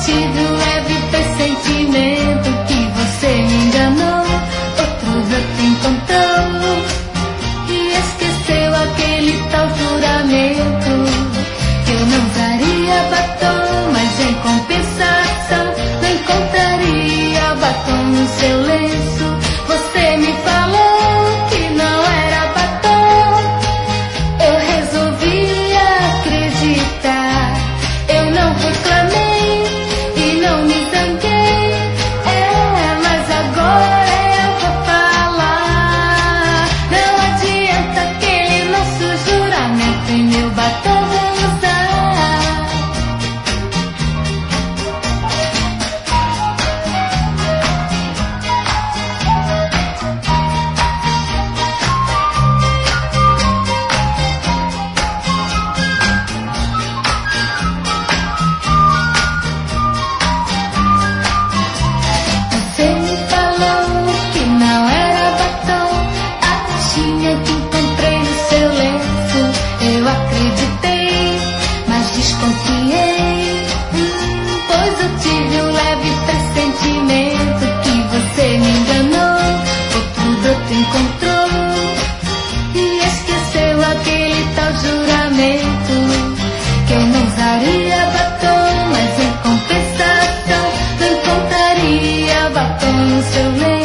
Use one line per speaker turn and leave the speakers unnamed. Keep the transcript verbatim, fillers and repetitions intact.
tive um leve pressentimento que você me enganou, outro broto encontrou e esqueceu aquele tal juramento que eu não usaria batom, mas em compensação não encontraria batom no seu lenço. Você me falou que não era batom, eu resolvi acreditar. Eu não reclamei e não me zanguei, é, mas agora eu vou falar. Não adianta aquele nosso juramento, em meu batom vou usar. Você me falou que não era batom, a caixinha que encontrei no seu lenço. Eu acreditei, mas desconfiei, hum, pois eu tive um leve pressentimento que você me enganou, outro broto encontrou e esqueceu aquele tal juramento que eu não usaria batom, mas em compensação não encontraria batom no seu lenço.